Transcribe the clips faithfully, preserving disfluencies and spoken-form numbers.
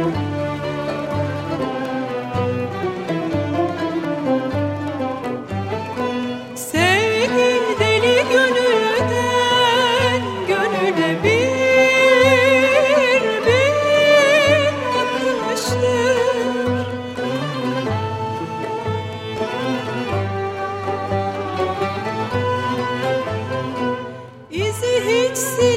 Sevgi deli gönülden gönüle bir bir bakıştır. İzi hiç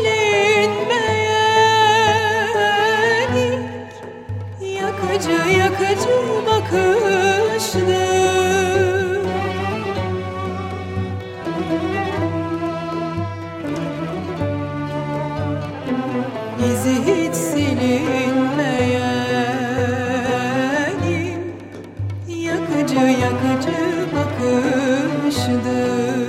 silinmeyen ilk yakıcı yakıcı bakıştır. İzi hiç silinmeyen ilk yakıcı yakıcı bakıştır.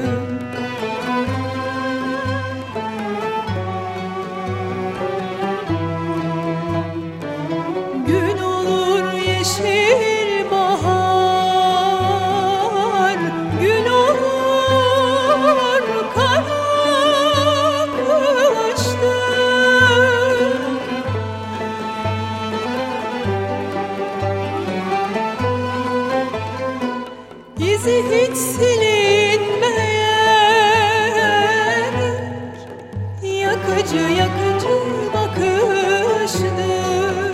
Gün olur yeşil bahar, gün olur kara kıştır. İzi hiç silinmeyen yakıcı yakıcı bakıştır.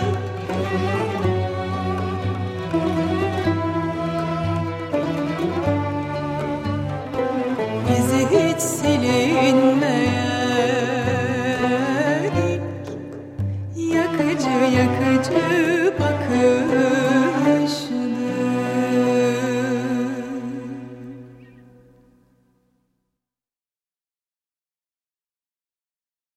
İzi hiç silinmeyen yakıcı yakıcı bakıştır.